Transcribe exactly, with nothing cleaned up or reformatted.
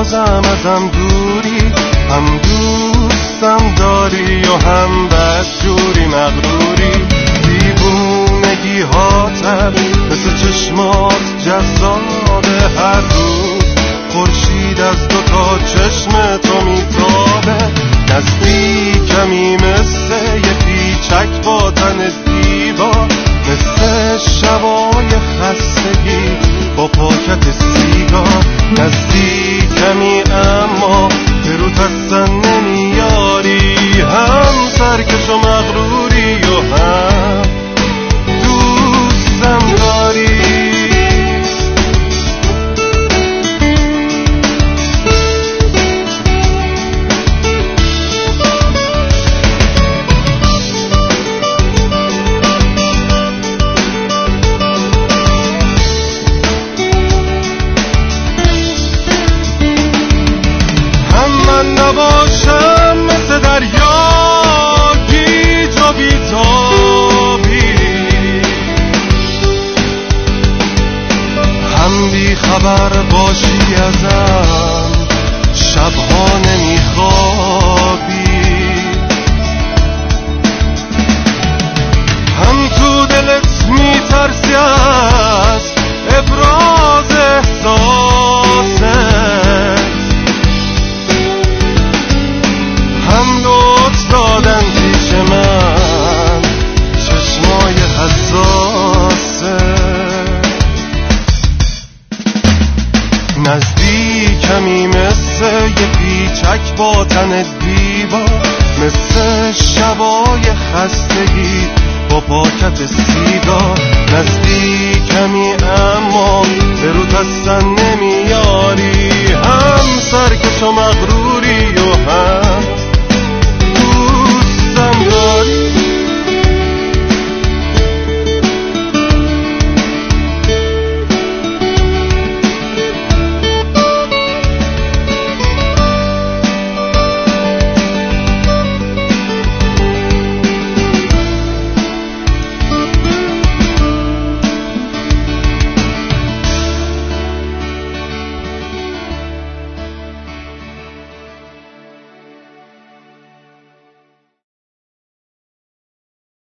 بازم ازم دوری، هم دوستم داری و هم بدجوری مغروری. دیوونگی هاتم مثل چشمات جذابه، هر روز خورشید از دو تا چشم تو میتابه. نزدیکمی مثل یه پیچک با تن دیوار، مثل شبای خستگی با پاکت سیگار. نزدیکمی اما به روت اصلا نمیاری، هم سرکش و مغروری و هم دوستم داری. نباشم مثل دریا گیج و بیتابی، هم بی خبر باشی ازم شبها نمیخوابی، هم تو دلت میترسی از ابراز احساسه، هم لطف دادن پیش من چشمای حساسه. نزدیکمی مثل یه پیچک با تن دیوار، مثل شبای خستگی با پاکت سیگار. نزدیکمی اما به روت اصلا نمیاری، هم سرکش و مغرور